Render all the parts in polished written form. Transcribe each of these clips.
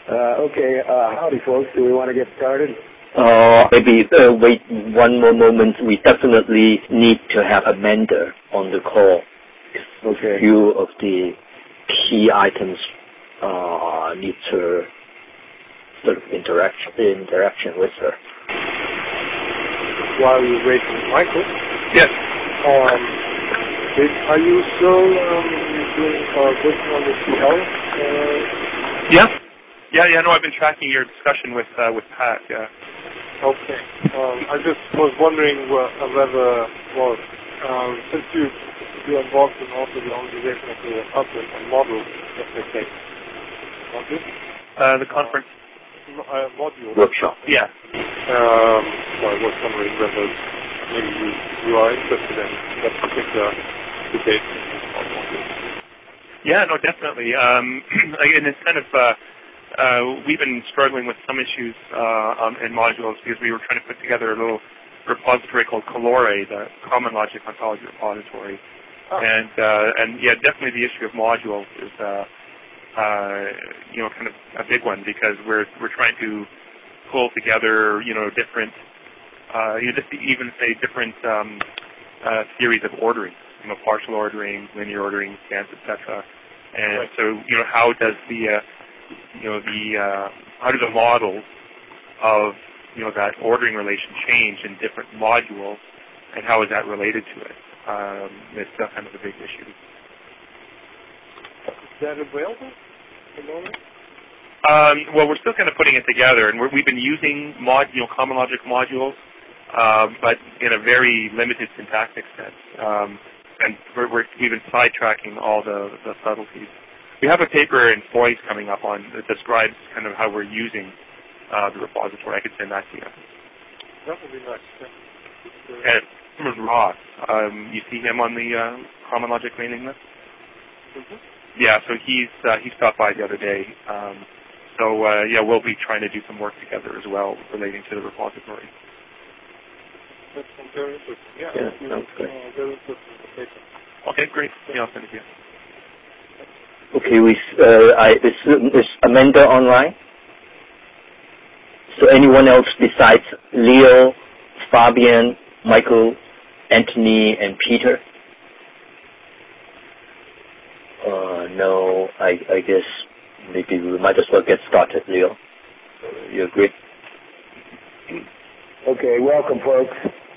Okay, howdy folks. Do we want to get started? Maybe wait one more moment. We definitely need to have Amanda on the call. Okay. A few of the key items need to sort of interaction with her. While we're waiting, Michael? Yes. Are you still working on the CL? Yeah. No, I've been tracking your discussion with Pat. Yeah. Okay. I just was wondering whether, since you're involved in also the organization of the conference and model SFK, aren't you? The conference module workshop. Yeah. So I was wondering whether maybe you are interested in that particular debate. Yeah, no, definitely. Again, it's kind of we've been struggling with some issues in modules because we were trying to put together a little repository called Colore, the Common Logic Ontology repository, and yeah, definitely the issue of modules is kind of a big one because we're trying to pull together different just even say different theories of ordering, partial ordering, linear ordering, scans, etc. And right. So how does how do the models of that ordering relation change in different modules, and how is that related to it? It's kind of a big issue. Is that available at the moment? Well, we're still kind of putting it together, and we've been using common logic modules, but in a very limited syntactic sense, and we've been sidetracking all the subtleties. We have a paper in FOIS coming up that describes kind of how we're using the repository. I could send that to you. That would be nice. Yeah. And Ross, you see him on the Common Logic mailing list? Mm-hmm. Yeah, so he stopped by the other day. Yeah, we'll be trying to do some work together as well relating to the repository. That sounds very interesting. Yeah, sounds great. Very interesting paper. Okay, great. Yeah, I'll send it to you. Okay, is Amanda online? So anyone else besides Leo, Fabian, Michael, Anthony, and Peter? No, I guess maybe we might as well get started, Leo. You agree? Okay, welcome folks.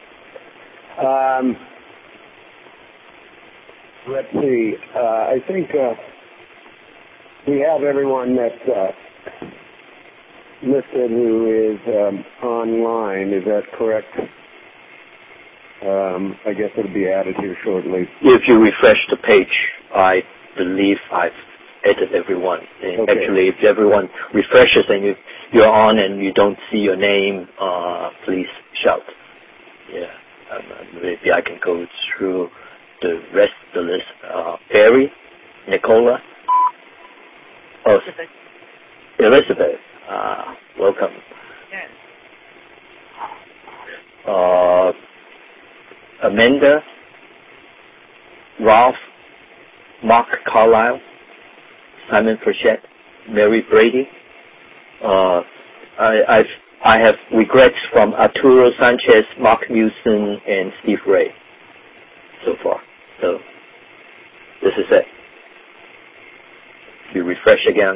Let's see. I think we have everyone that's listed who is online. Is that correct? I guess it'll be added here shortly. If you refresh the page, I believe I've added everyone. And okay. Actually, if everyone refreshes and you're on and you don't see your name, please shout. Yeah, maybe I can go through the rest of the list. Barry, Nicola, Elizabeth, welcome. Yes. Amanda, Ralph, Mark Carlisle, Simon Frechette, Mary Brady. I have regrets from Arturo Sanchez, Mark Mewson, and Steve Ray so far. So this is it. If you refresh again,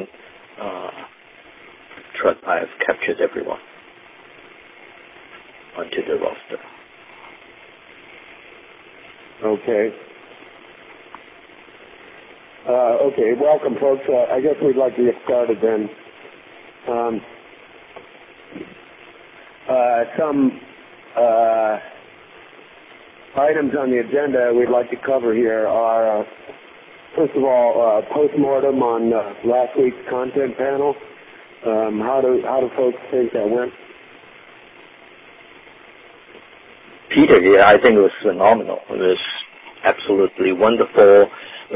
I have captured everyone onto the roster. Okay. Okay, welcome folks. I guess we'd like to get started then. Some items on the agenda we'd like to cover here are, first of all, post-mortem on last week's content panel. How do folks think that went? Peter, yeah, I think it was phenomenal. It was absolutely wonderful.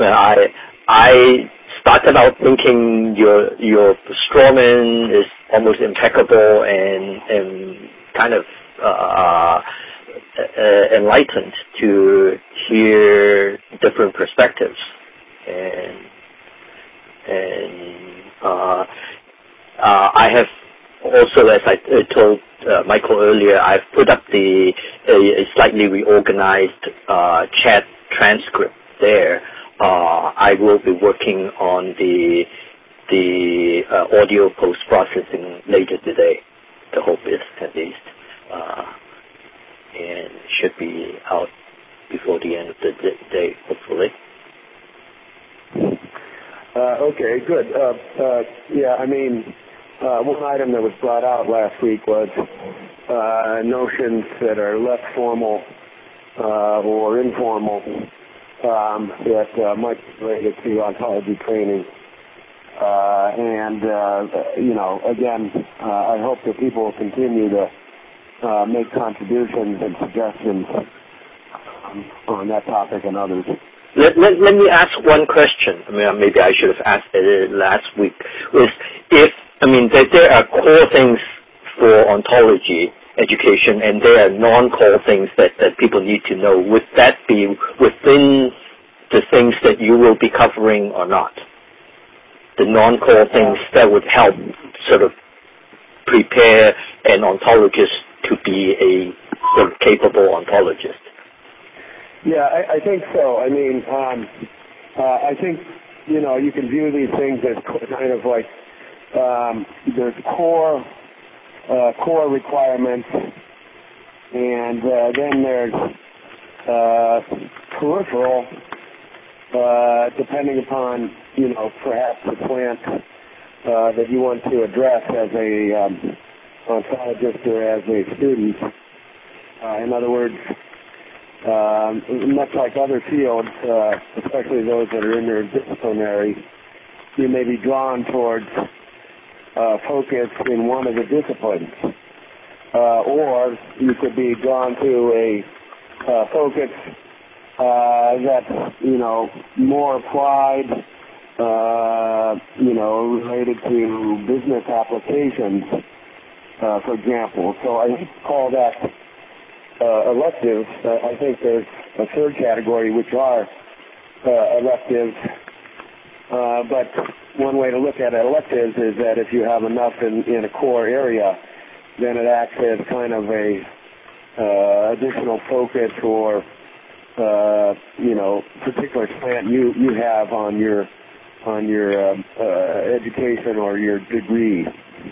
I started out thinking your strawman is almost impeccable and kind of enlightened to hear different perspectives, and I have also, as I told Michael earlier, I've put up a slightly reorganized chat transcript there. I will be working on the audio post-processing later today. The hope is, at least, and should be out before the end of the day, hopefully. Okay, good. Yeah, I mean, one item that was brought out last week was notions that are less formal or informal that might be related to ontology training. Again, I hope that people will continue to make contributions and suggestions on that topic and others. Let me ask one question. I mean, maybe I should have asked it last week. There are core things for ontology education, and there are non-core things that people need to know. Would that be within the things that you will be covering or not? The non-core things that would help sort of prepare an ontologist to be a sort of capable ontologist. Yeah, I think so. I mean, I think, you can view these things as kind of like there's core requirements, and then there's peripheral, depending upon, perhaps the plant that you want to address as a ontologist or as a student. In other words, much like other fields, especially those that are interdisciplinary, you may be drawn towards focus in one of the disciplines, or you could be drawn to a focus that's more applied, related to business applications, for example. So I call that electives. I think there's a third category which are electives, but one way to look at electives is that if you have enough in a core area, then it acts as kind of a additional focus or particular slant you have on your education or your degree.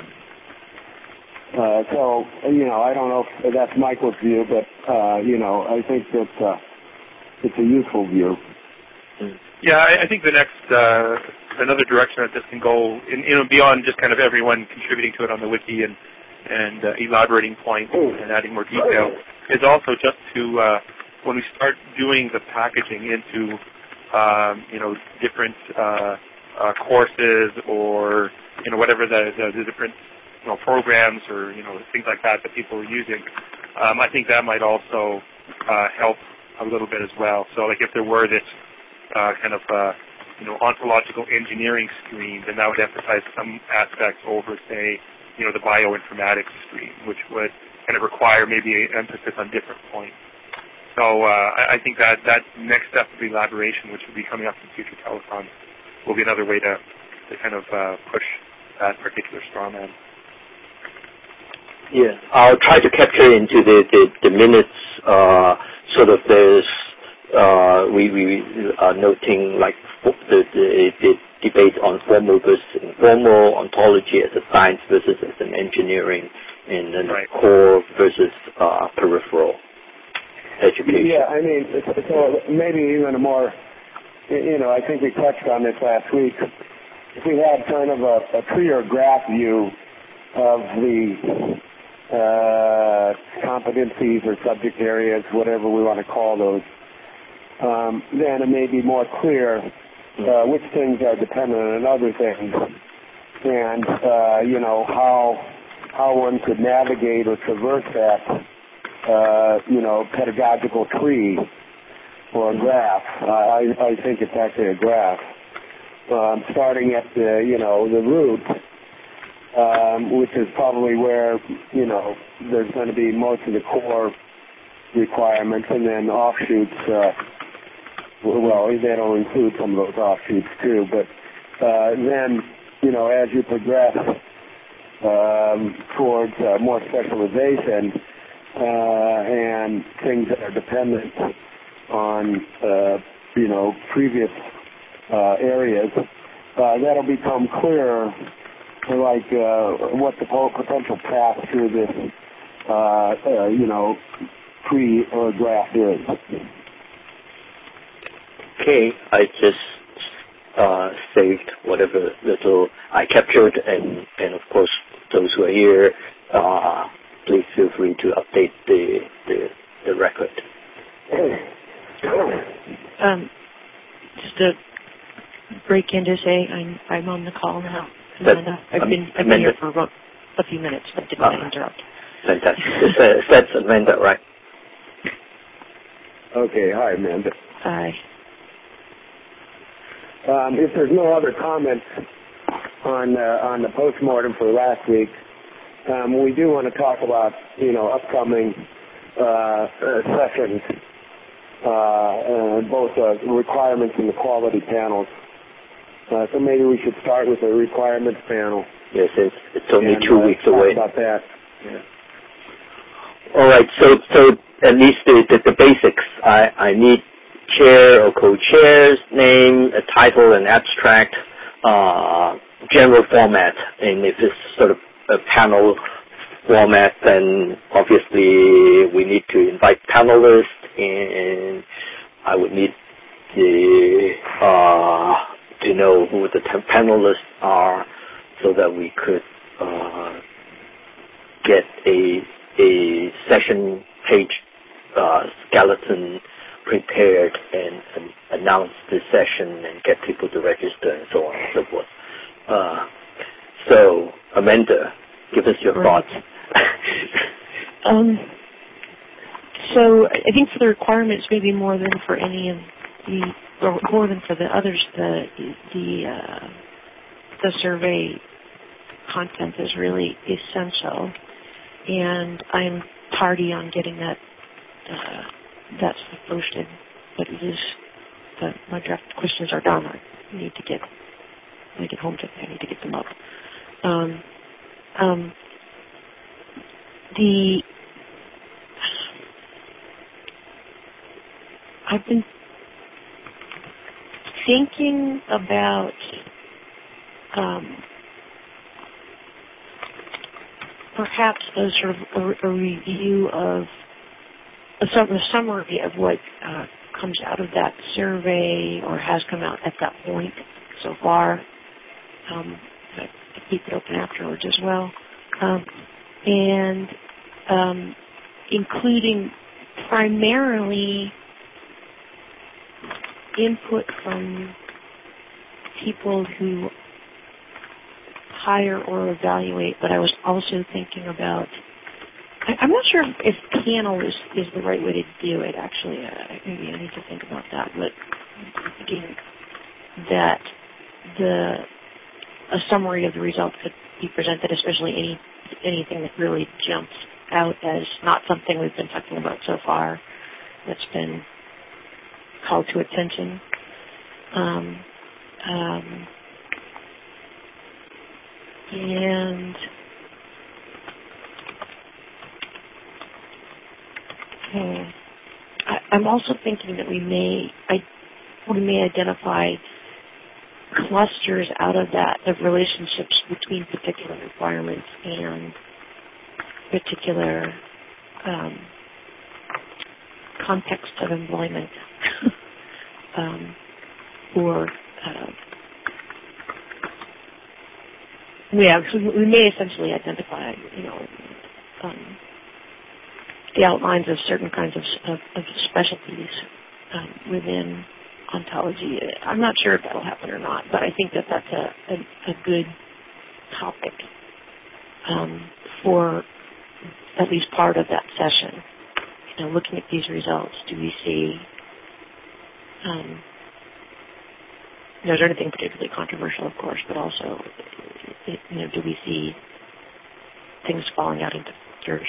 I don't know if that's Michael's view, but I think that it's a useful view. Yeah, I think the next another direction that this can go, beyond just kind of everyone contributing to it on the wiki and elaborating points and adding more detail, is also just to when we start doing the packaging into different courses or whatever the different programs or things like that people are using, I think that might also help a little bit as well. So like if there were this ontological engineering stream, then that would emphasize some aspects over, say, the bioinformatics stream, which would kind of require maybe an emphasis on different points. So I think that next step of elaboration, which will be coming up in future telethons, will be another way to kind of push that particular straw man. Yeah, I'll try to capture into the minutes. Sort of there's we are noting like the debate on formal versus informal, ontology as a science versus as an engineering, and then core versus peripheral education. Yeah, I mean, so maybe even a more, I think we touched on this last week. If we had kind of a tree or graph view of the competencies or subject areas, whatever we want to call those, then it may be more clear which things are dependent on other things, and how one could navigate or traverse that pedagogical tree or graph. I think it's actually a graph, starting at the root, which is probably where there's going to be most of the core requirements, and then offshoots. That'll include some of those offshoots too. But then, as you progress towards more specialization and things that are dependent on, previous areas, that'll become clearer, like what the potential path through this, pre-draft is. Okay, I just saved whatever little I captured, and of course, those who are here, please feel free to update the record. Just to break in to say I'm on the call now. Amanda. I've been here for about a few minutes, but didn't want to interrupt. Fantastic. That's Amanda, right? Okay. Hi, Amanda. Hi. If there's no other comments on the postmortem for last week, we do want to talk about upcoming sessions, both requirements and the quality panels. So maybe we should start with the requirements panel. Yes, it's only 2 weeks away. Talk about that. Yeah. All right. So at least the basics. I need chair or co-chair's name, a title, an abstract, general format, and if it's sort of a panel format, then obviously we need to invite panelists, and I would need to know who the panelists are so that we could get a session page skeleton prepared and announce the session and get people to register and so on and so forth. So, Amanda, give us your thoughts. So I think for the requirements, maybe more than for any of more than for the others, the survey content is really essential, and I'm tardy on getting that stuff posted, but it is my draft questions are done. I need to get when I get home today. I need to get them up. I've been thinking about perhaps a sort of a review of a summary of what comes out of that survey or has come out at that point so far. I keep it open afterwards as well, and including primarily input from people who hire or evaluate, but I was also thinking about, I'm not sure if panel is the right way to do it, actually. Maybe I need to think about that, but I'm thinking that a summary of the results could be presented, especially anything that really jumps out as not something we've been talking about so far that's been called to attention. And I'm also thinking that we may identify clusters out of that of relationships between particular requirements and particular context of employment, we may essentially identify, the outlines of certain kinds of specialties within ontology. I'm not sure if that'll happen or not, but I think that that's a good topic for at least part of that session. Looking at these results, do we see is there anything particularly controversial, of course, but also, do we see things falling out into filters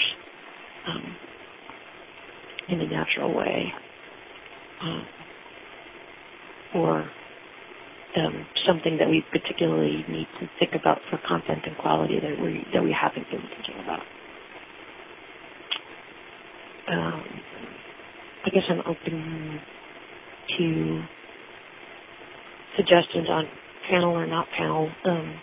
in a natural way, or something that we particularly need to think about for content and quality that we haven't been thinking about. I guess I'm open to suggestions on panel or not panel.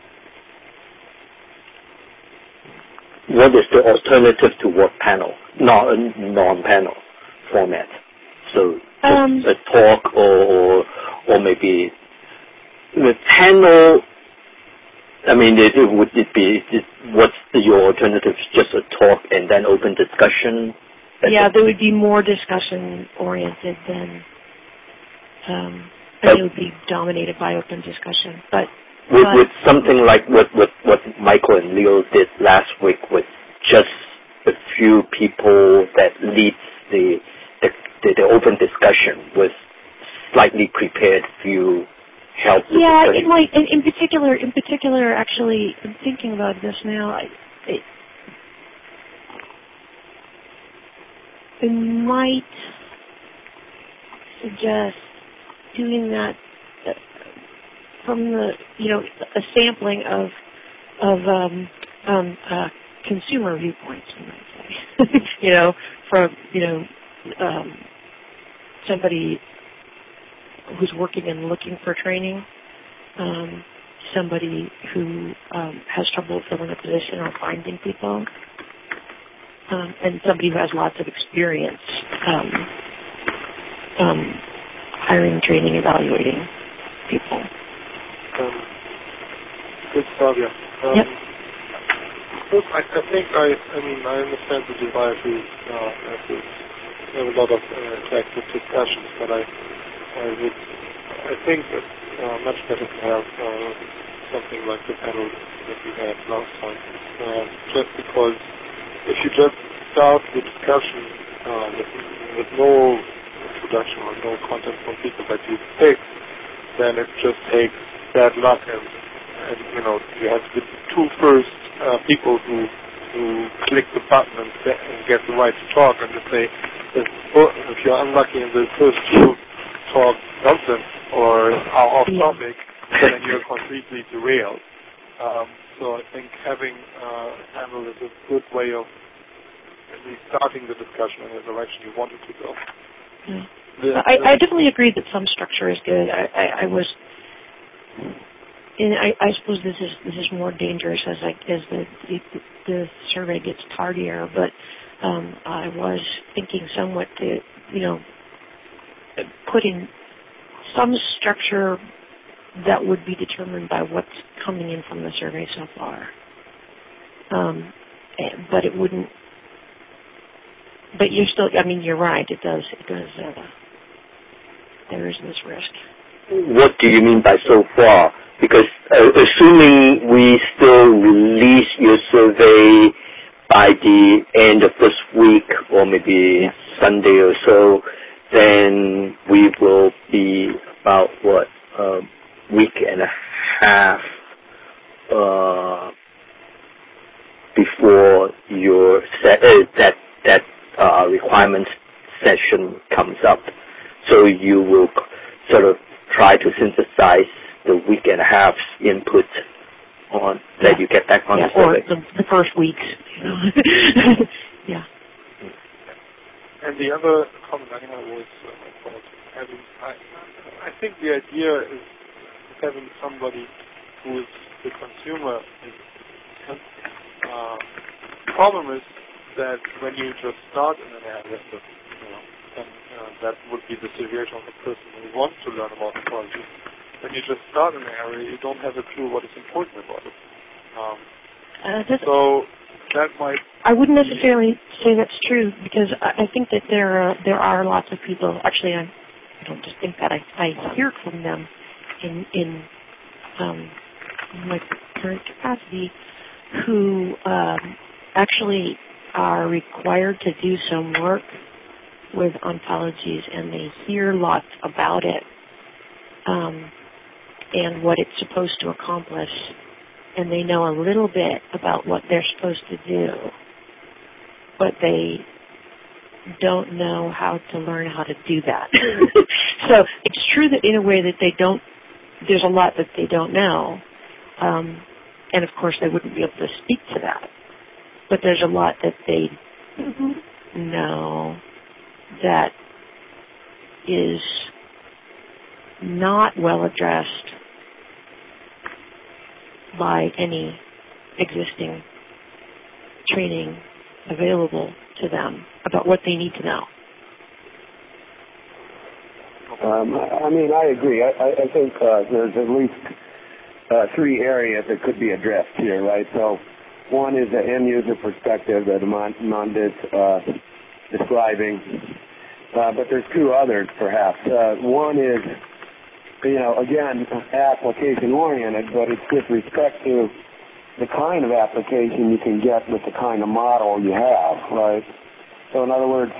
What is the alternative to what panel? Not a non-panel format. So a talk or maybe the panel. I mean, would it be? What's your alternative? Just a talk and then open discussion. Yeah, there would be more discussion oriented than. It would be dominated by open discussion, but. With something like what Michael and Leo did last week, with just a few people that leads the open discussion with slightly prepared few help. Yeah, in particular, actually, I'm thinking about this now. I might suggest doing that. From the, a sampling of consumer viewpoints, you might say. From somebody who's working and looking for training, somebody who has trouble filling a position or finding people, and somebody who has lots of experience hiring, training, evaluating people. Good stuff, yeah. Yep. First, I think I understand the desire to have a lot of interactive discussions, but I think it's much better to have something like the panel that we had last time. Just because if you just start the discussion with no introduction or no content from people that you pick, then it just takes bad luck, and you have the two first people who click the button and get the right to talk, and if if you're unlucky and the first two talk nonsense or are off topic, then you're completely derailed. So I think having a panel is a good way of at least starting the discussion in the direction you want it to go. Yeah. I definitely agree that some structure is good. I suppose this is more dangerous as the survey gets tardier, but I was thinking somewhat to putting some structure that would be determined by what's coming in from the survey so far. But it wouldn't. But you're still. I mean, you're right. It does. There is this risk. What do you mean by so far? Because assuming we still release your survey by the end of this week or maybe Sunday or so, then we will be about a week and a half before your that requirement session comes up. So you will sort of try to synthesize the week and a half's input on that you get back on the survey. Or the first weeks. Yeah. And the other comment I had was about having. I think the idea is having somebody who is the consumer. The problem is that when you just start in an area, that would be the situation of the person who wants to learn about ecology. When you just start in an area, you don't have a clue what is important about it. So that might. I wouldn't necessarily say that's true, because I think that there are lots of people. Actually, I don't just think that. I hear from them in my current capacity who actually are required to do some work with ontologies, and they hear lots about it and what it's supposed to accomplish, and they know a little bit about what they're supposed to do, but they don't know how to learn how to do that. So it's true that in a way that they don't there's a lot that they don't know. And, of course, they wouldn't be able to speak to that. But there's a lot that they know that is not well addressed by any existing training available to them about what they need to know. I agree. I think there's at least three areas that could be addressed here, right? So one is the end-user perspective that Amanda's describing, but there's two others, perhaps. One is, again, application-oriented, but it's with respect to the kind of application you can get with the kind of model you have, right? So in other words,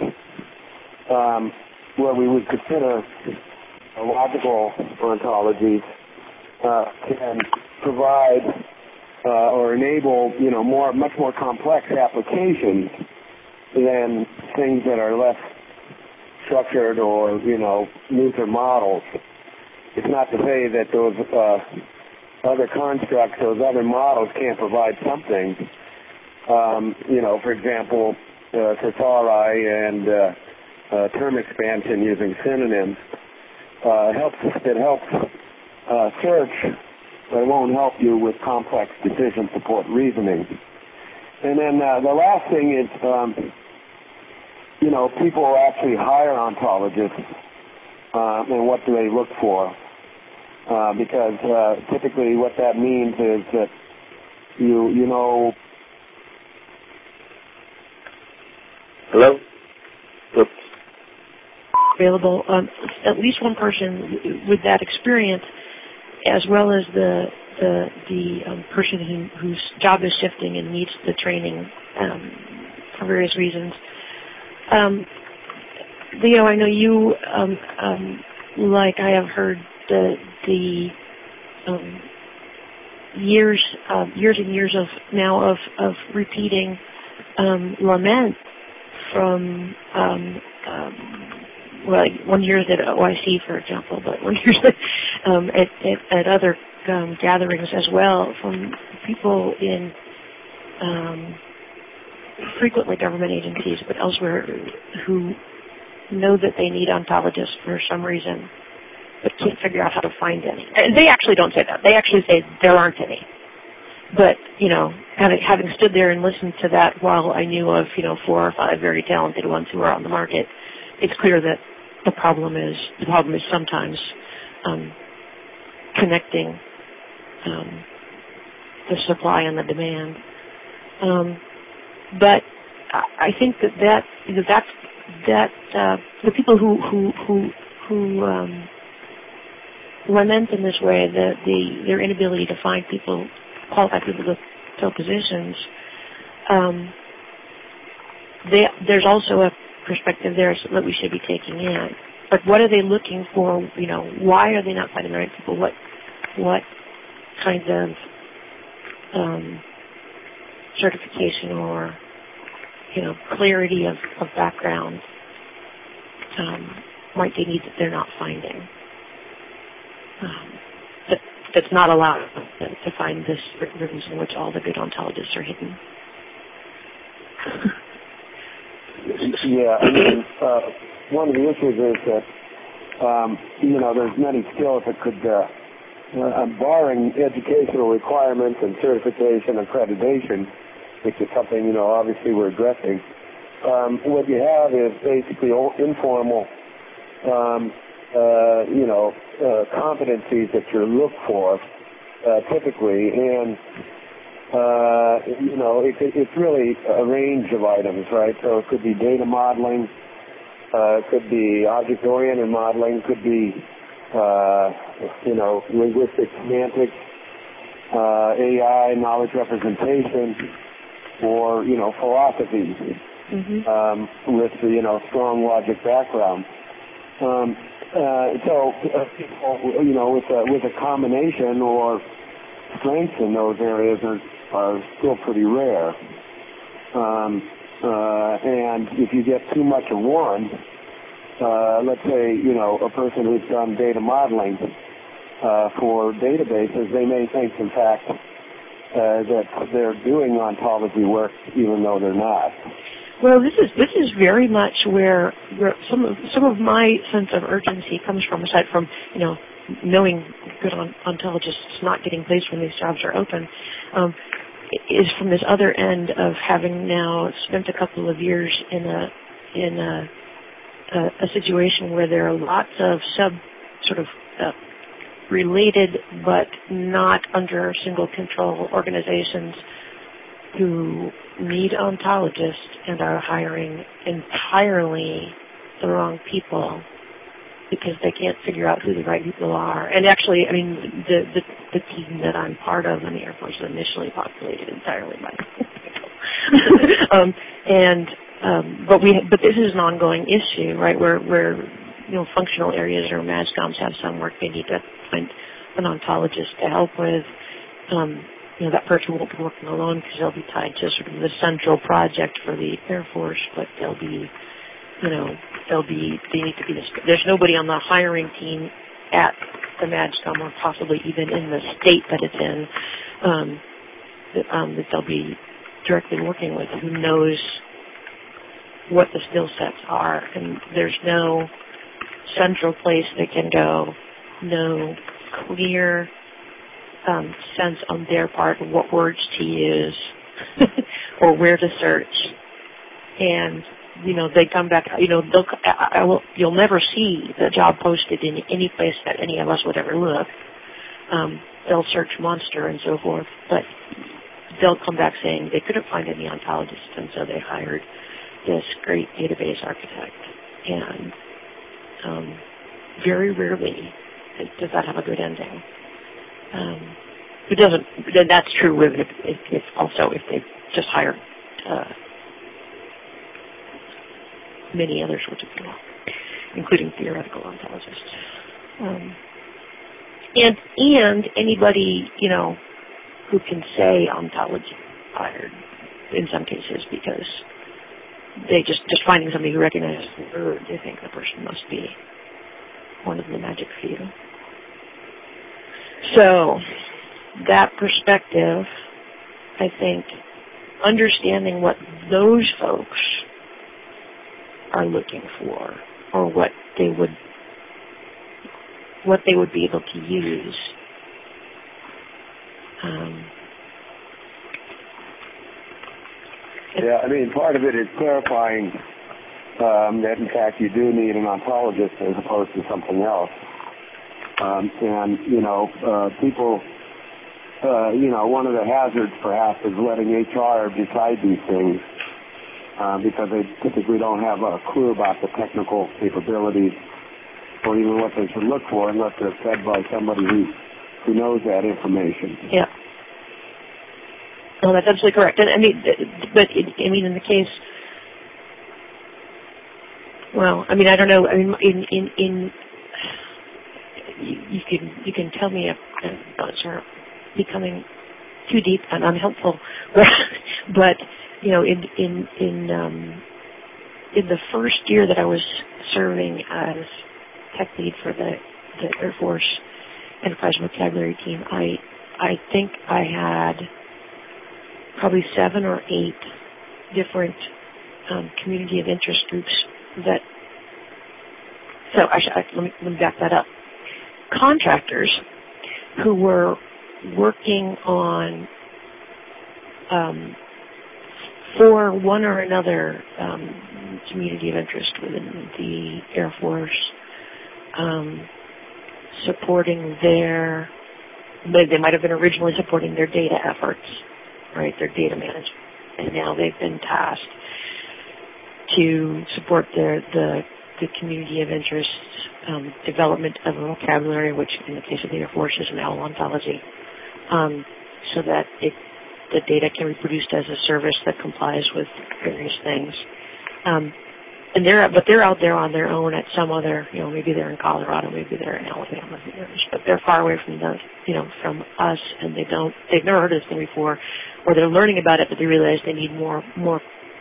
what we would consider logical ontologies can provide or enable, much more complex applications than things that are less structured or, looser models. It's not to say that those other constructs, those other models can't provide something. For example, thesauri and term expansion using synonyms helps search, but it won't help you with complex decision support reasoning. And then the last thing is, people actually hire ontologists, and what do they look for? Because typically what that means is that you. Hello? Oops. Available, at least one person with that experience, as well as the person whose job is shifting and needs the training for various reasons. Leo, I know you, like I have heard the years and years of repeating lament from 1 year at OIC, for example, but 1 year at other gatherings as well, from people in frequently government agencies, but elsewhere, who know that they need ontologists for some reason, but can't figure out how to find any. And they actually don't say that. They actually say there aren't any. But, having stood there and listened to that while I knew of, 4 or 5 very talented ones who are on the market, it's clear that the problem is sometimes connecting the supply and the demand. But I think that the people who lament in this way their inability to find qualified people to fill positions, there's also a perspective there that we should be taking in. But what are they looking for? Why are they not finding the right people? What kinds of certification or clarity of background might they need that they're not finding? That's not allowed to find this rooms in which all the good ontologists are hidden. Yeah, one of the issues is that, there's many skills that could, barring educational requirements and certification, accreditation, which is something, obviously we're addressing, what you have is basically informal, competencies that you look for, typically, and it's really a range of items, right? So it could be data modeling, it could be object-oriented modeling, could be, linguistic semantics, AI, knowledge representation, or, philosophy, with the, strong logic background. So people, with a combination or strengths in those areas are still pretty rare. And if you get too much of one, let's say, a person who's done data modeling, for databases, they may think, in fact, that they're doing ontology work even though they're not. Well, this is very much where some of my sense of urgency comes from, aside from knowing good ontologists not getting placed when these jobs are open, is from this other end of having now spent a couple of years in a situation where there are lots of related but not under single control organizations who need ontologists and are hiring entirely the wrong people because they can't figure out who the right people are. And actually, I mean, the team that I'm part of in the Air Force is initially populated entirely by people. But this is an ongoing issue, right? Where functional areas or MAJCOMs have some work they need to find an ontologist to help with. That person won't be working alone because they'll be tied to sort of the central project for the Air Force, but they need to be there's nobody on the hiring team at the MAJCOM or possibly even in the state that it's in that they'll be directly working with who knows what the skill sets are, and there's no central place they can go, no clear sense on their part of what words to use or where to search. And they come back. You'll never see the job posted in any place that any of us would ever look. They'll search Monster and so forth, but they'll come back saying they couldn't find any ontologists, and so they hired this great database architect. And very rarely does that have a good ending. It doesn't. That's true if also if they just hire many other sorts of people, including theoretical ontologists, and anybody who can say ontology hired in some cases because they just finding somebody who recognizes the word, they think the person must be one of the magic few. So that perspective, I think, understanding what those folks are looking for, or what they would be able to use. Part of it is clarifying that in fact you do need an ontologist as opposed to something else. People, one of the hazards perhaps is letting HR decide these things because they typically don't have a clue about the technical capabilities or even what they should look for unless they're fed by somebody who knows that information. Yeah. No, that's absolutely correct. And in the case, I don't know. You can tell me if those are becoming too deep and unhelpful, but in the first year that I was serving as tech lead for the Air Force Enterprise Vocabulary Team, I think I had probably 7 or 8 different community of interest groups that. So let me back that up. Contractors who were working on for one or another community of interest within the Air Force, supporting they might have been originally supporting their data efforts, right, their data management, and now they've been tasked to support the community of interest development of a vocabulary, which in the case of the Air Force is an OWL ontology, so that the data can be produced as a service that complies with various things. But they're out there on their own at some other, maybe they're in Colorado, maybe they're in Alabama, but they're far away from from us, and they've never heard of this thing before, or they're learning about it, but they realize they need more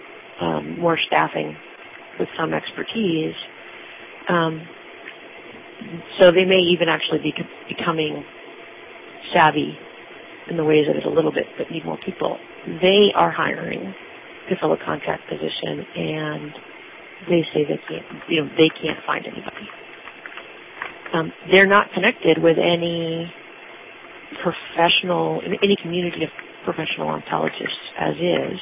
staffing with some expertise. so they may even actually be becoming savvy in the ways of it a little bit, but need more people. They are hiring to fill a contract position, and they say they can't find anybody. They're not connected with any community of professional ontologists as is,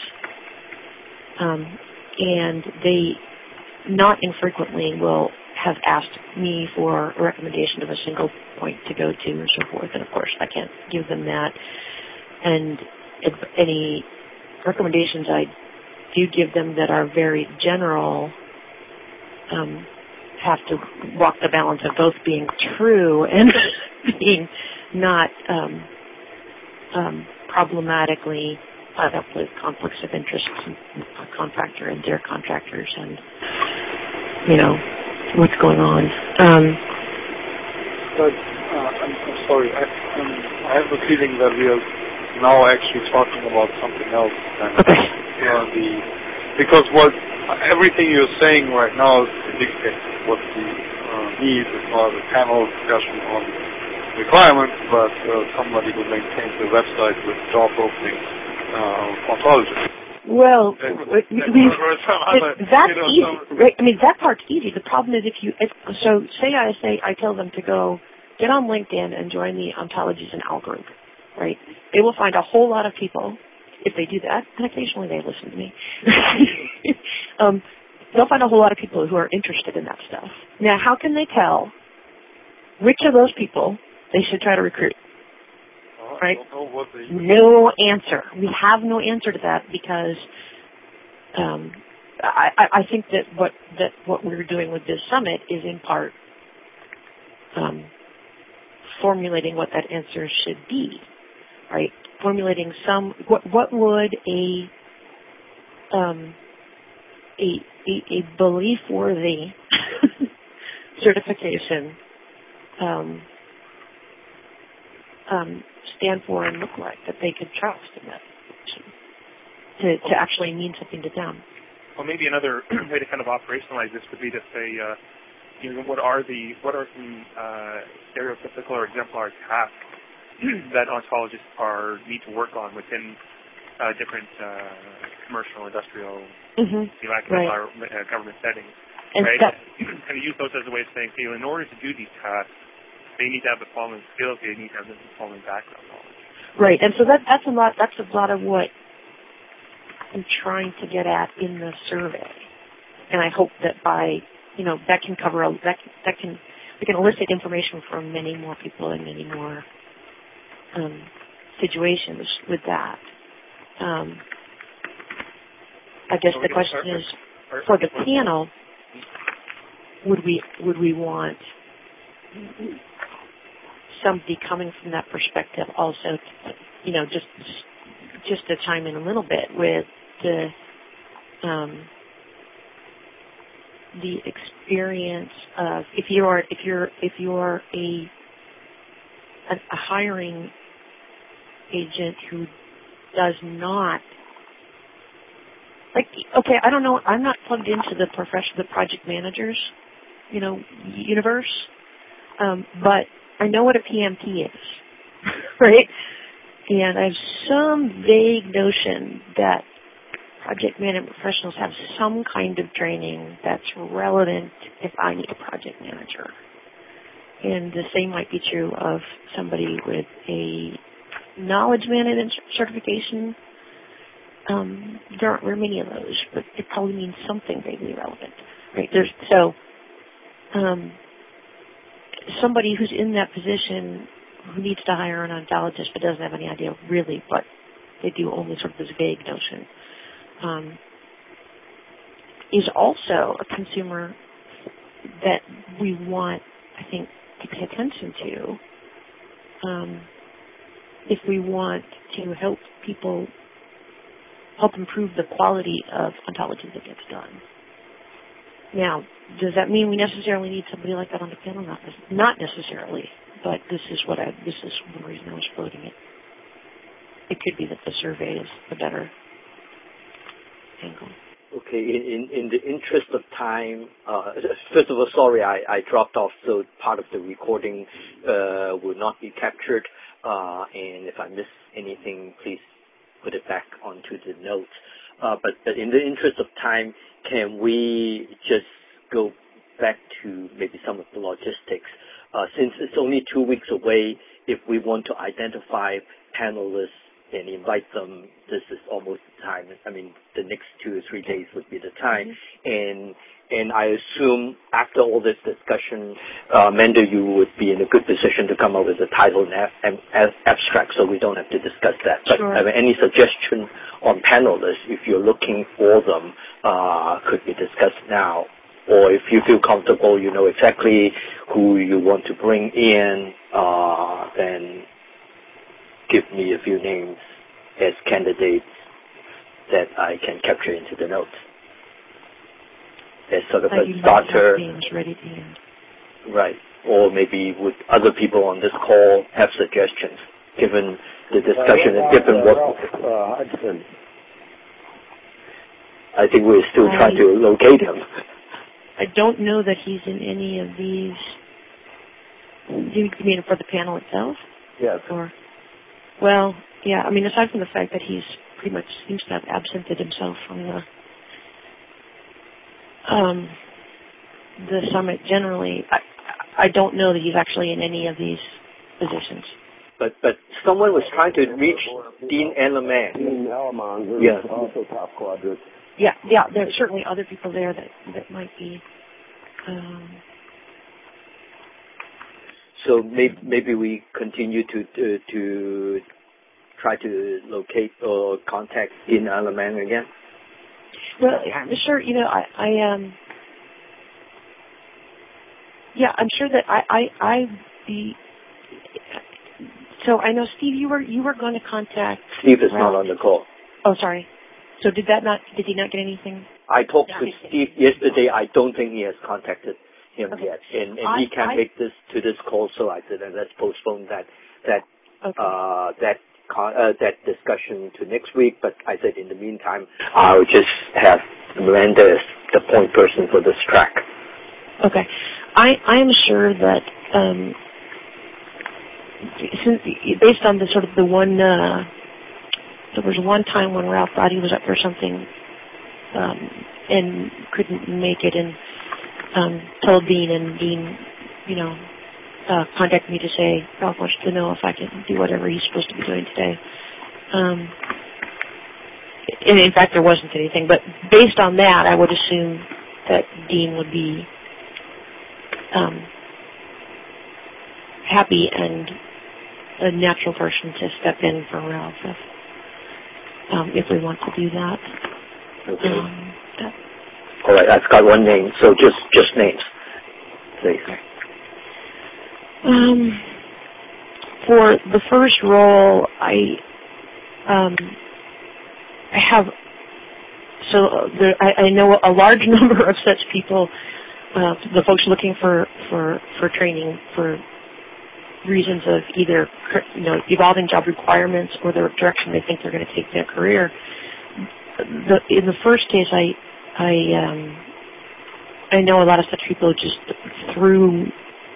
and they not infrequently will have asked me for a recommendation of a single point to go to and so forth, and of course I can't give them that. And any recommendations I do give them that are very general have to walk the balance of both being true and being not problematically tied up with conflicts of interest and a contractor and their contractors and, what's going on. I'm sorry. I have a feeling that we are now actually talking about something else. Okay. Because everything you're saying right now dictates what we need as far as a panel discussion on requirements, but somebody who maintains a website with job openings ontologists. Well, that's easy, right? I mean, that part's easy. The problem is I tell them to go get on LinkedIn and join the Ontologies and Al group, right? They will find a whole lot of people if they do that, and occasionally they listen to me. They'll find a whole lot of people who are interested in that stuff. Now, how can they tell which of those people they should try to recruit? Right? No answer. We have no answer to that because I think that what we're doing with this summit is in part formulating what that answer should be, right? Formulating what would a belief-worthy certification stand for and look like that they could trust in that to actually mean something to them. Well, maybe another way to kind of operationalize this would be to say, what are some stereotypical or exemplar tasks that ontologists need to work on within different commercial, industrial, government settings, and right? Kind of use those as a way of saying, in order to do these tasks, they need to have the following skills. They need to have the following background knowledge. Right, and so that's a lot of what I'm trying to get at in the survey, and I hope that by that can cover we can elicit information from many more people and many more situations with that. I guess the question is, for the panel, would we want somebody coming from that perspective also, just to chime in a little bit with the experience of if you're a hiring agent who does not I don't know, I'm not plugged into the project managers, universe, but I know what a PMP is, right? And I have some vague notion that project management professionals have some kind of training that's relevant if I need a project manager. And the same might be true of somebody with a knowledge management certification. There aren't very many of those, but it probably means something vaguely relevant, right? Somebody who's in that position who needs to hire an ontologist but doesn't have any idea really what they do, only sort of this vague notion, is also a consumer that we want, I think, to pay attention to if we want to help improve the quality of ontology that gets done. Now, does that mean we necessarily need somebody like that on the panel? Not necessarily, but this is one reason I was floating it. It could be that the survey is the better angle. Okay, in the interest of time, first of all, sorry, I dropped off, so part of the recording will not be captured. And if I miss anything, please put it back onto the notes. But in the interest of time, can we just go back to maybe some of the logistics? Since it's only 2 weeks away, if we want to identify panelists and invite them, this is almost the time. I mean, the next 2 or 3 days would be the time. And I assume after all this discussion, Manda, you would be in a good position to come up with a title and abstract, so we don't have to discuss that. But sure. Any suggestion on panelists, if you're looking for them, could be discussed now. Or if you feel comfortable, you know exactly who you want to bring in, then give me a few names as candidates that I can capture into the notes. As sort of a starter. Ready to end. Right. Or maybe would other people on this call have suggestions, given the discussion and given what... Hudson. I think we're still trying to locate him. I don't know that he's in any of these. You mean for the panel itself? Yes. Or, well, yeah. I mean, aside from the fact that he's pretty much seems to have absented himself from the summit generally, I don't know that he's actually in any of these positions. But someone was trying to reach Dean Ellerman. Dean Ellerman, who's yes. also top quadrant. Yeah, there are certainly other people there that might be. So maybe we continue to try to locate or contact Dean Ellerman again. Well, sure. You know, I'm sure that I be. So I know, Steve, you were going to contact. Steve is Ralph. not on the call. Oh, sorry. So did he not get anything? I talked to Steve yesterday. I don't think he has contacted him yet, and he can't make this call. So I said, let's postpone that discussion to next week. But I said, in the meantime, I'll just have Miranda as the point person for this track. Okay, I am sure that since based on the sort of the one. There was one time when Ralph thought he was up for something and couldn't make it, and told Dean, and Dean, contacted me to say Ralph wants to know if I can do whatever he's supposed to be doing today. And in fact, there wasn't anything, but based on that, I would assume that Dean would be happy and a natural person to step in for Ralph if we want to do that. Okay. All right, I've got one name, so just names, please. For the first role, I have. So I know a large number of such people. The folks looking for training for reasons of either evolving job requirements or the direction they think they're going to take their career. In the first case, I know a lot of such people just through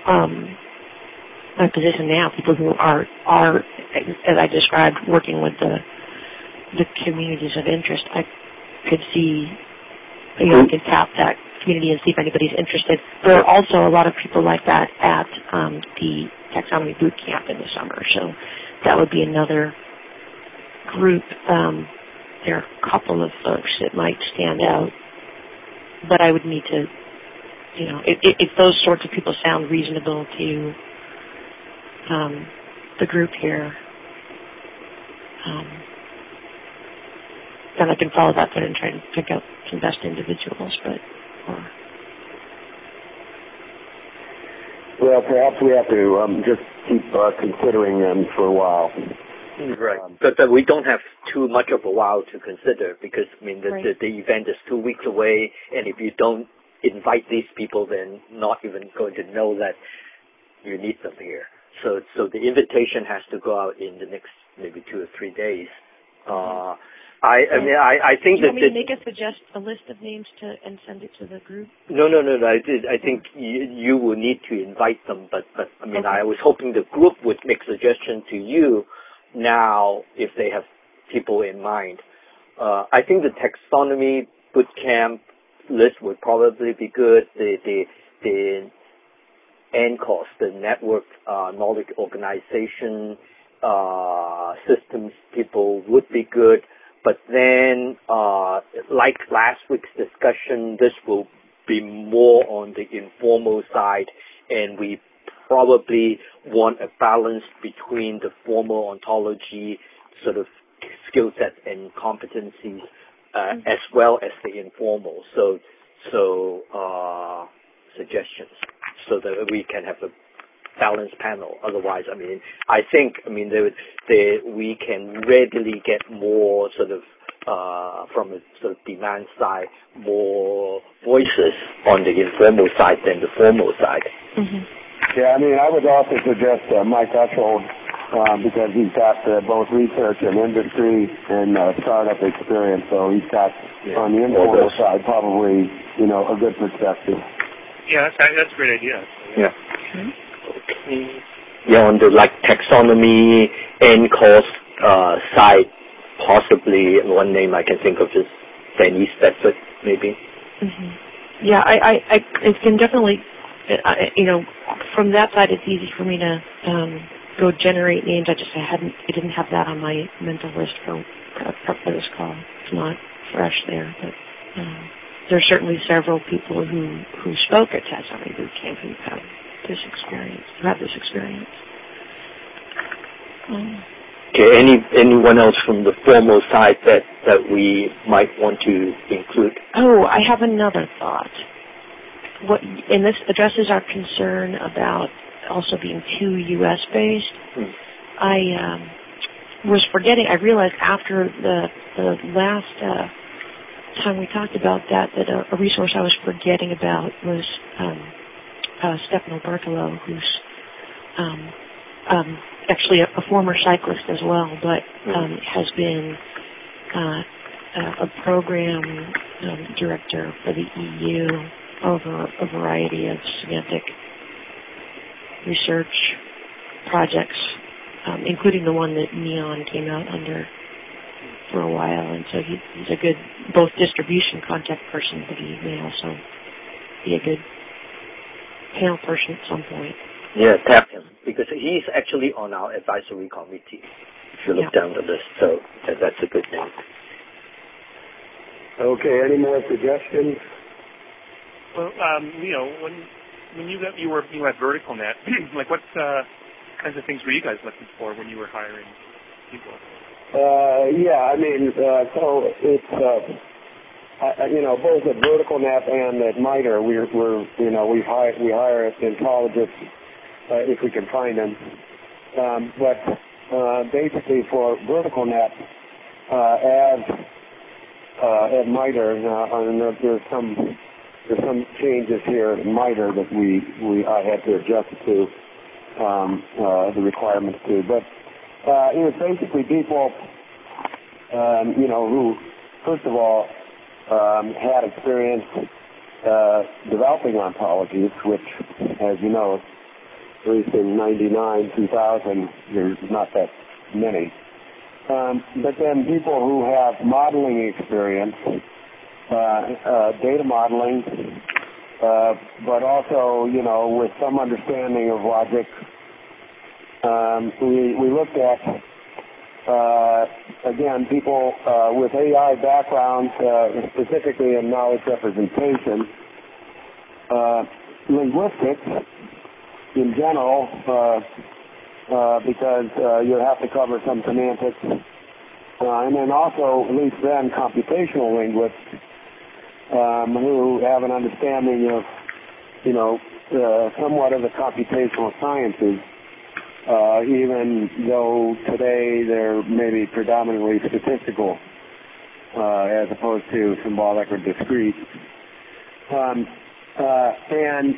my position now. People who are as I described, working with the communities of interest. I could see, I could tap that community and see if anybody's interested. There are also a lot of people like that at the Taxonomy Boot Camp in the summer, so that would be another group. There are a couple of folks that might stand out, but I would need to, if those sorts of people sound reasonable to the group here, then I can follow that and try to pick out some best individuals, Well, perhaps we have to just keep considering them for a while. Right. But we don't have too much of a while to consider because, the event is 2 weeks away, and if you don't invite these people, then not even going to know that you need them here. So the invitation has to go out in the next maybe 2 or 3 days. I think that. Do you want me to make a list of names and send it to the group? No. I think you will need to invite them, but I mean, okay. I was hoping the group would make suggestions to you now if they have people in mind. I think the taxonomy bootcamp list would probably be good. The NCOS, the Network Knowledge Organization systems people would be good. But then, like last week's discussion, this will be more on the informal side, and we probably want a balance between the formal ontology sort of skill set and competencies, as well as the informal. So suggestions, so that we can have a balanced panel. Otherwise, I think we can readily get more sort of from a sort of demand side, more voices on the informal side than the formal side. Mm-hmm. Yeah, I would also suggest Mike Ushold, because he's got both research and industry and startup experience, so he's got on the informal side probably a good perspective. Yeah, that's a great idea. Yeah. Mm-hmm. Okay. Yeah, on the taxonomy NCOS side, possibly one name I can think of is Denise Bedford, maybe. Mm-hmm. Yeah, I can definitely, from that side, it's easy for me to go generate names. I didn't have that on my mental list for this call. It's not fresh there, but there are certainly several people who spoke at Taxonomy Bootcamp who have this experience. Okay. Anyone else from the formal side that we might want to include? Oh, I have another thought. And this addresses our concern about also being too U.S. based. I was forgetting. I realized after the last time we talked about that a resource I was forgetting about was Stefano Bartolo, who's actually a former cyclist as well, but has been a program director for the EU over a variety of semantic research projects, including the one that Neon came out under for a while, and so he's a good both distribution contact person, but he may also be a good panel person at some point. Yeah, tap him, because he's actually on our advisory committee, if you look down the list, so that's a good name. Okay, any more suggestions? Well, when you were at VerticalNet, what kinds of things were you guys looking for when you were hiring people? So it's both at VerticalNet and at MITRE, we hire ontologists if we can find them. But basically for VerticalNet, at MITRE, there's some changes here at MITRE that I had to adjust to the requirements to, but it's basically people who first of all had experience developing ontologies, which, as you know, at least in 99, 2000, there's not that many. But then people who have modeling experience, data modeling, but also, with some understanding of logic. We looked at, again, people with AI backgrounds, specifically in knowledge representation, linguistics in general, because you have to cover some semantics, and then also, at least then, computational linguists who have an understanding of, somewhat of the computational sciences, even though today they're maybe predominantly statistical as opposed to symbolic or discrete. And,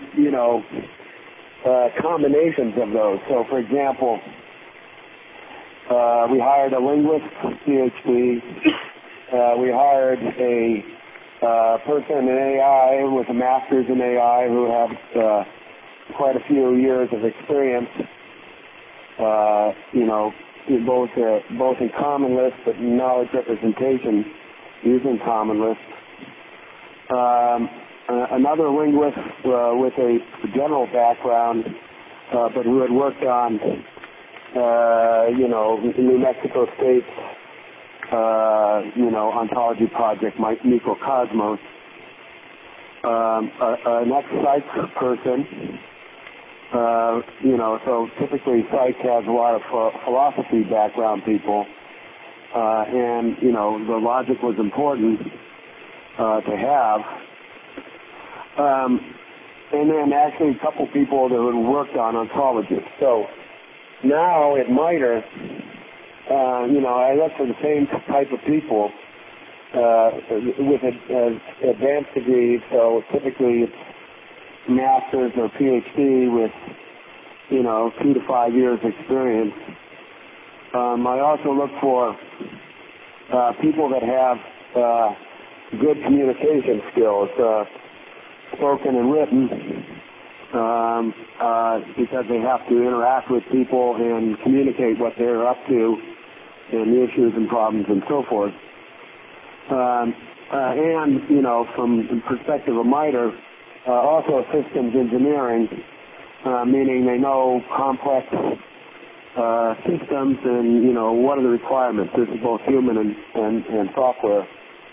combinations of those. So, for example, we hired a linguist, PhD, we hired a person in AI with a master's in AI who had quite a few years of experience, both in Common Lisp but knowledge representation using Common Lisp. Another linguist with a general background, but who had worked on, New Mexico State's, ontology project, Microcosmos. An ex-psych person, so typically psych has a lot of philosophy background people, and, the logic was important to have. And then actually a couple people that had worked on ontology. So now at MITRE, I look for the same type of people with advanced degrees. So typically it's master's or PhD with 2 to 5 years experience. I also look for people that have good communication skills, spoken and written, because they have to interact with people and communicate what they're up to and the issues and problems and so forth. And, from the perspective of MITRE, also systems engineering, meaning they know complex systems and, what are the requirements. This is both human and software.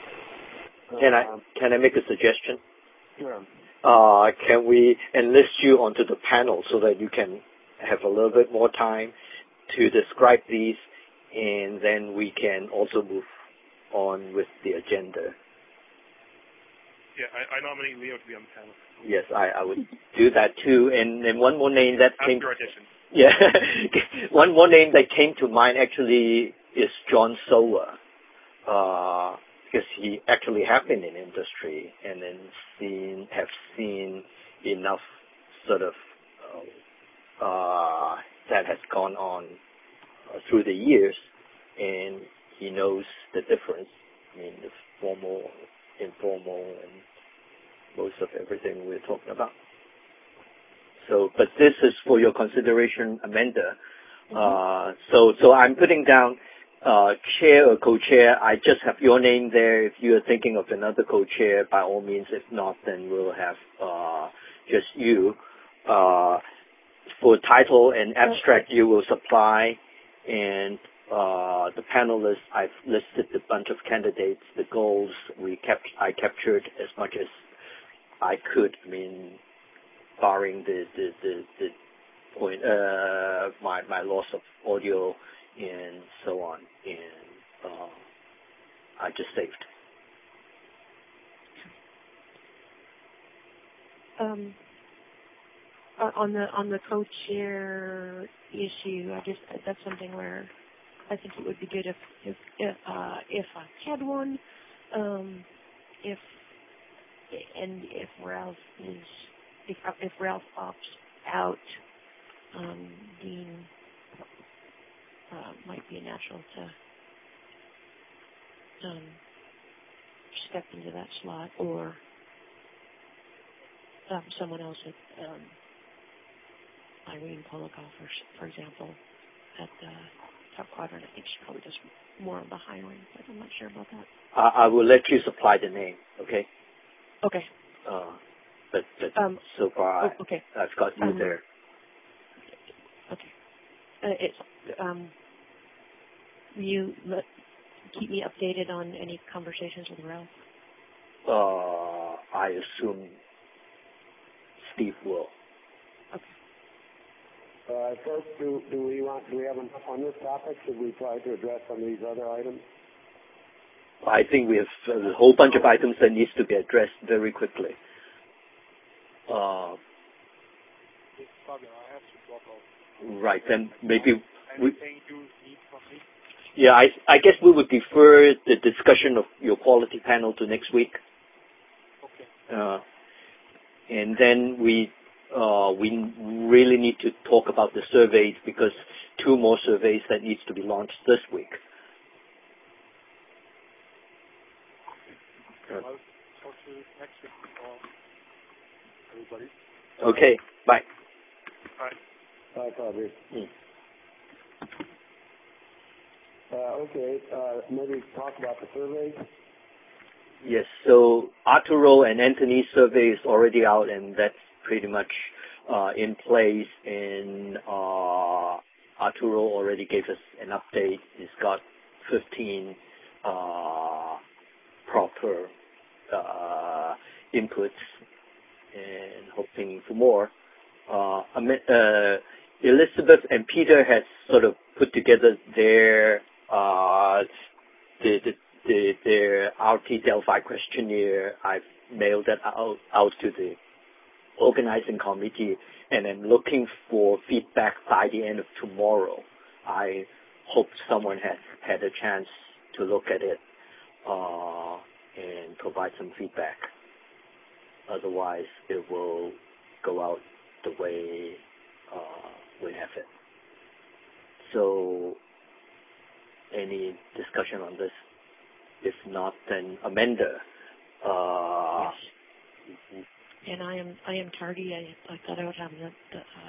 Can I make a suggestion? Sure. Can we enlist you onto the panel so that you can have a little bit more time to describe these, and then we can also move on with the agenda? Yeah, I nominate Leo to be on the panel. Yes, I would do that too. And one more name that came. After audition. Yeah, one more name that came to mind actually is John Sower. Because he actually have been in industry and then have seen enough sort of that has gone on through the years, and he knows the difference. I mean, the formal, informal, and most of everything we're talking about. So, but this is for your consideration, Amanda. So I'm putting down chair or co-chair. I just have your name there. If you're thinking of another co-chair, by all means. If not, then we'll have just you. For title and abstract, you will supply, and the panelists, I've listed a bunch of candidates. The goals I captured as much as I could. I mean, barring the point, my loss of audio and so on, and I just saved. On the co-chair issue, that's something where I think it would be good if I had one, if Ralph opts out, Dean might be a natural to step into that slot, or someone else, Irene Polikoff, for example, at the Top Quadrant. I think she probably does more of the hiring, but I'm not sure about that. I will let you supply the name, okay? Okay. But so far, okay. I've got you there. Okay. Will you keep me updated on any conversations with Ralph? I assume Steve will. Okay. Folks, do we have enough on this topic? Should we try to address some of these other items? I think we have a whole bunch of items that needs to be addressed very quickly. Fabian, I have to drop off. Right, then maybe Anything you need from me? Yeah, I guess we would defer the discussion of your quality panel to next week. Okay. And then we really need to talk about the surveys, because 2 more surveys that needs to be launched this week. I'll talk to you next week. Everybody. Okay. Bye. Bye. Bye, Fabi. Okay. Maybe talk about the survey. Yes. So Arturo and Anthony's survey is already out, and that's pretty much in place. And Arturo already gave us an update. He's got 15 proper inputs, and hoping for more. Elizabeth and Peter has sort of put together their their RT Delphi questionnaire. I've mailed that out to the organizing committee, and I'm looking for feedback by the end of tomorrow. I hope someone has had a chance to look at it and provide some feedback. Otherwise, it will go out the way we have it. So, any discussion on this? If not, then Amanda. Yes. And I am tardy. I thought I would have that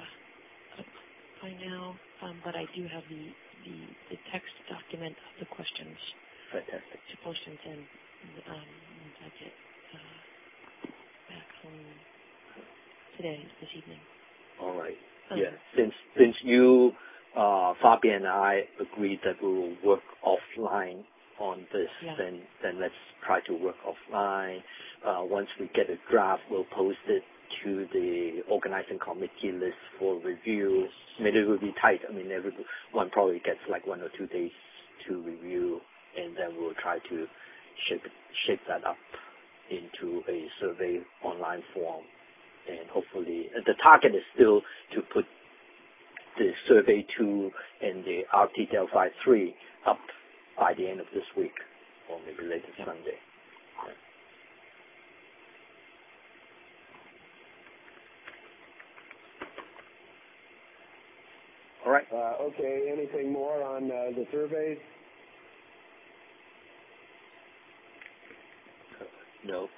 by now, but I do have the text document of the questions. Fantastic. To post and send once I get back home this evening. All right. Yeah. Since you, Fabi and I agreed that we will work offline on this, then let's try to work offline. Once we get a draft, we'll post it to the organizing committee list for review. I mean, it will be tight. I mean, everyone probably gets like 1 or 2 days to review, and then we'll try to shape that up into a survey online form. And hopefully, the target is still to put the survey 2 and the RT Delphi 3 up by the end of this week, or maybe later Sunday. Yeah. All right. Okay. Anything more on the surveys? No.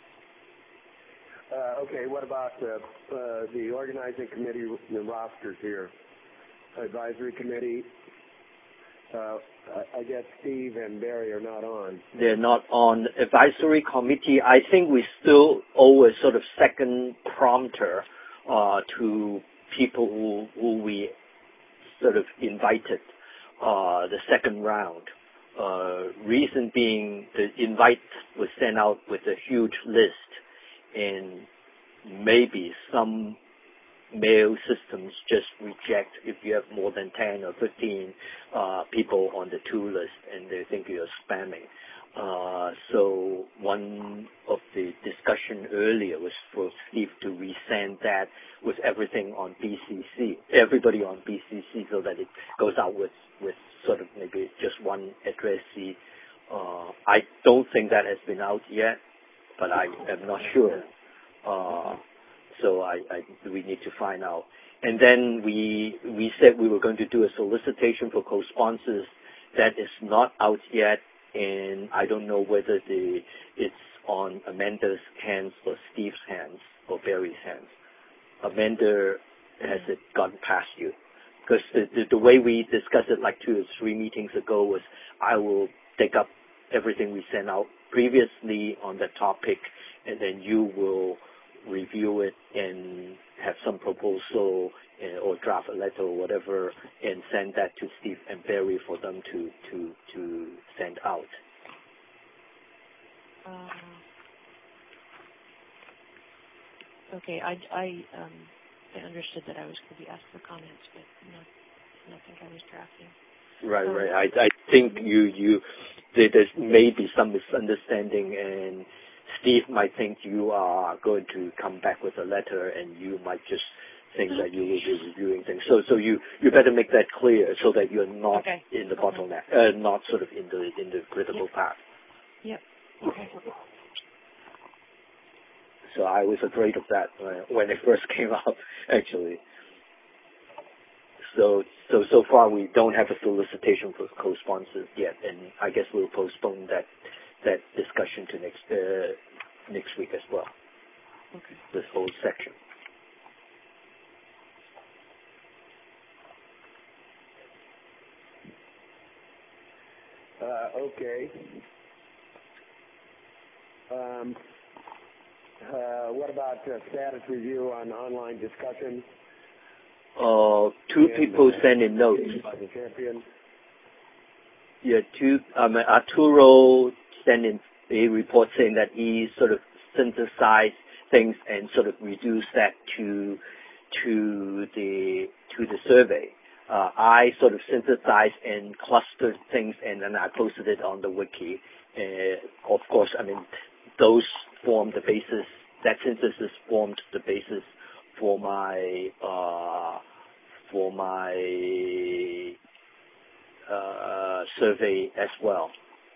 Okay. What about the organizing committee, the rosters here? Advisory committee. I guess Steve and Barry are not on. They're not on. Advisory committee, I think we still owe a sort of second prompter to people who we sort of invited the second round. Reason being, the invite was sent out with a huge list, and maybe some mail systems just reject if you have more than 10 or 15 people on the to list, and they think you're spamming. So one of the discussion earlier was for Steve to resend that with everything on BCC, everybody on BCC, so that it goes out with sort of maybe just one addressee. I don't think that has been out yet, but I am not sure. So we need to find out. And then we said we were going to do a solicitation for co-sponsors. That is not out yet, and I don't know whether it's on Amanda's hands or Steve's hands or Barry's hands. Amanda, has it gone past you? Because the way we discussed it like 2 or 3 meetings ago was I will take up everything we sent out previously on that topic, and then you will review it and have some proposal or draft a letter or whatever, and send that to Steve and Barry for them to send out. Okay, I understood that I was going to be asked for comments, but not think I was drafting. Right. I think there's maybe some misunderstanding, and Steve might think you are going to come back with a letter, and you might just think that you will be reviewing things. So you better make that clear so that you're not in the bottleneck, not sort of in the critical path. Yep. Okay. So I was afraid of that when it first came out, actually. So far we don't have a solicitation for co-sponsors yet, and I guess we'll postpone that discussion to Okay. What about status review on online discussion? Two people sent in notes. By the champion. Yeah, Arturo sent in a report saying that he sort of synthesized things and sort of reduced that to the survey. I sort of synthesized and clustered things, and then I posted it on the wiki. Of course, I mean, those formed the basis. That synthesis formed the basis for my survey as well.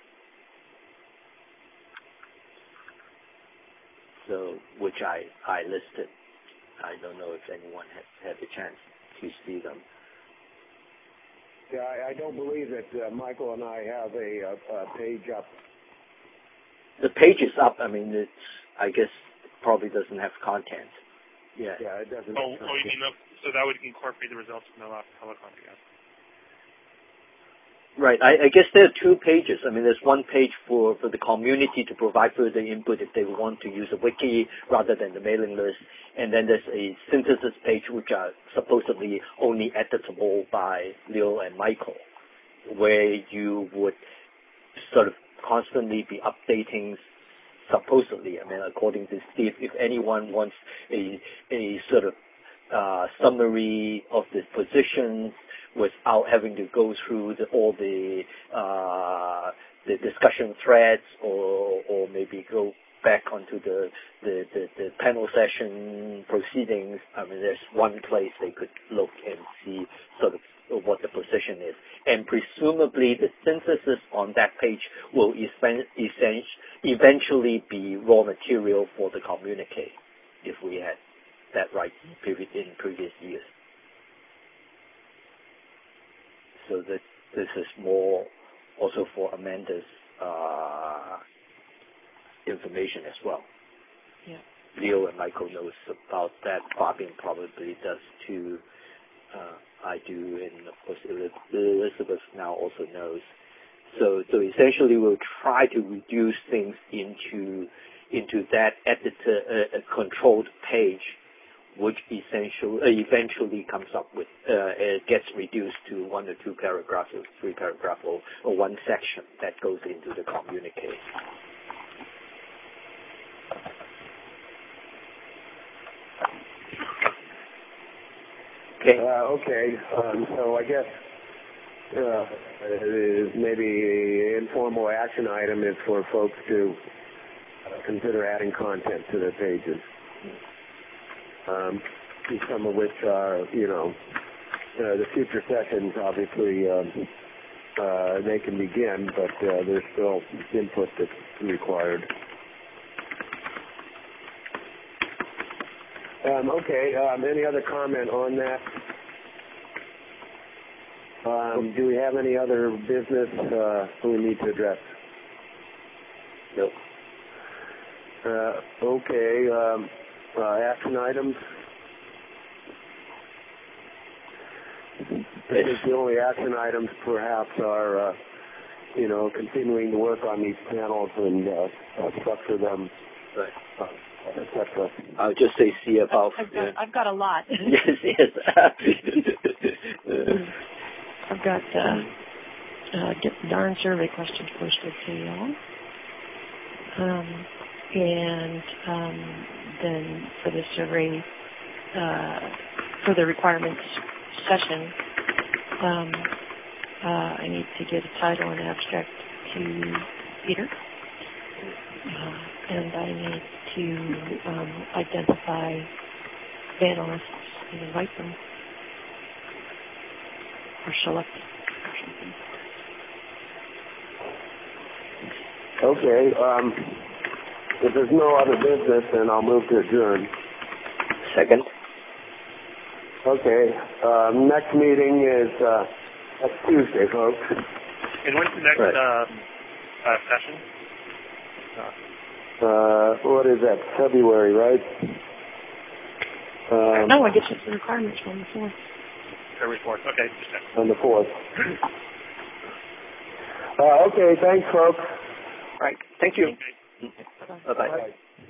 So, which I listed. I don't know if anyone has had the chance to see them. Yeah, I don't believe that Michael and I have a page up. The page is up. I mean, I guess probably doesn't have content. Yeah. Yeah, it doesn't. Oh, you mean so that would incorporate the results from the last telecon, I guess. Right. I guess there are two pages. I mean, there's one page for the community to provide further input if they want to use a wiki rather than the mailing list. And then there's a synthesis page which are supposedly only editable by Leo and Michael, where you would sort of constantly be updating, supposedly, I mean, according to Steve, if anyone wants a sort of summary of the positions without having to go through all the discussion threads or maybe go back onto the panel session proceedings. I mean, there's one place they could look and see sort of what the position is. And presumably the synthesis on that page will eventually be raw material for the communique, if we had that right in previous years. So that this is more also for Amanda's information as well. Yeah. Leo and Michael knows about that. Fabian probably does too. I do, and of course Elizabeth now also knows. So essentially we'll try to reduce things into that editor controlled page, which eventually comes up with, it gets reduced to 1 or 2 paragraphs or 3 paragraphs or one section that goes into the communique. Okay. So I guess maybe an informal action item is for folks to consider adding content to their pages. Some of which are, the future sessions, obviously, they can begin, but there's still input that's required. Okay, any other comment on that? Do we have any other business we need to address? Nope. Okay, action items? I think the only action items perhaps are, continuing to work on these panels and structure them, etc. I'll just say see about. I've got a lot. Yes. I've got get the darn survey questions posted to y'all. And then for the survey, for the requirements session, I need to get a title and abstract to Peter. And I need to identify panelists and invite them. Or select or something. Okay, if there's no other business, then I'll move to adjourn. Second. Okay, next meeting is next Tuesday, folks. And when's the next session? What is that, February, right? No, I guess it's the requirements on the 4th. February 4th, okay. On the 4th. Okay, thanks, folks. All right. Thank you. Okay. Bye-bye. Bye.